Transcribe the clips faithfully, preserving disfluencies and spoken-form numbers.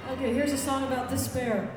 Okay, here's a song about despair.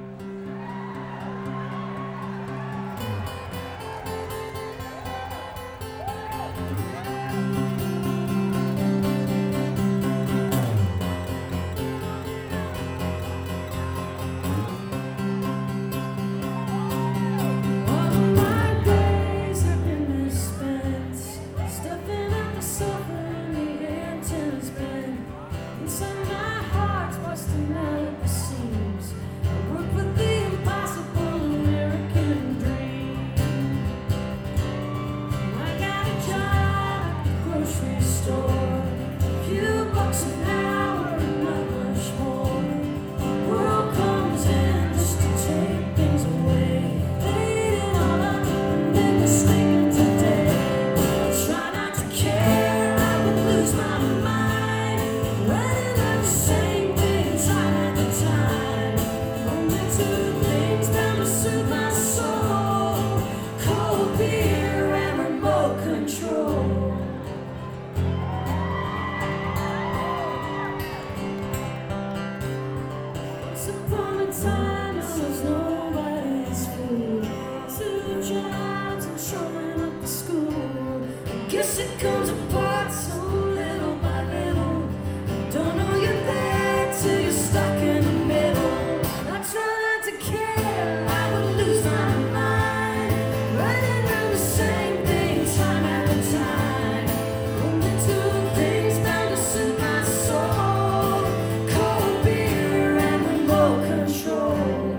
Guess it comes apart so little by little. Don't know you're there till you're stuck in the middle. I try not to care, I would lose my mind, running around the same thing time after time. Only two things bound to suit my soul: cold beer and remote control.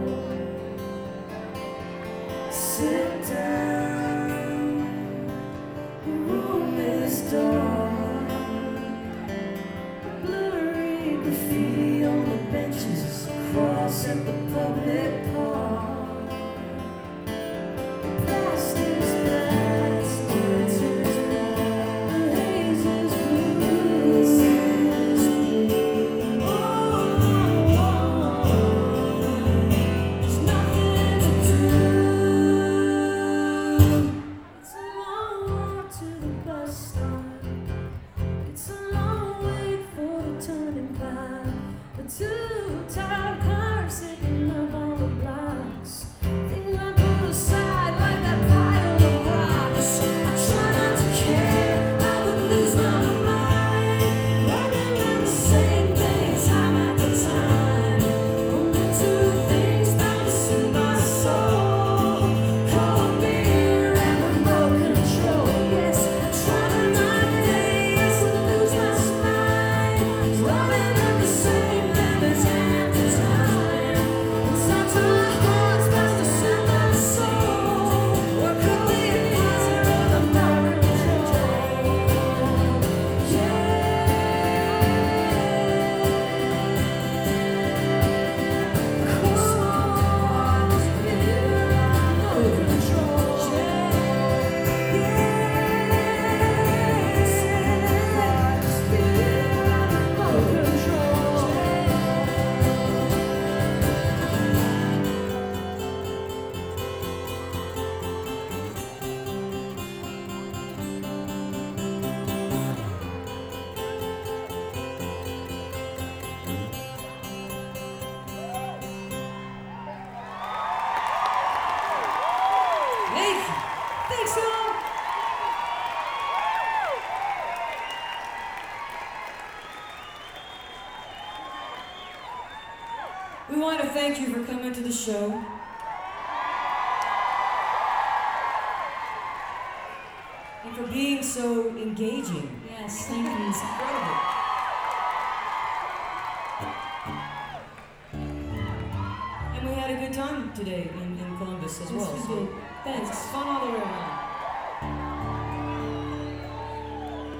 Sit down, the room is dark, blurry graffiti on the benches across at the public park. Past is past, answers now, the haze is blue, the sand is blue. Oh, oh, oh, there's nothing to do. It's a long walk to the bus stop. It's a long wait for the turning path. The two tired cars sitting up on the blocks. Things I put aside like that pile of rocks. I try not to care, I would lose my mind, running around the same thing time after time. Only two things bound to suit my soul: cold beer and remote control. Yes, I try my days to lose my spine, running around the same thing time after time. Sometimes my heart's bound to suit my soul. What could be easier than remote control? Yeah. Thank you. Thanks, y'all. We want to thank you for coming to the show. And for being so engaging. Yes, thank you. It's incredible. And we had a good time today in, in Columbus as well. Yes, we so did. Thanks. It's fun all the way around.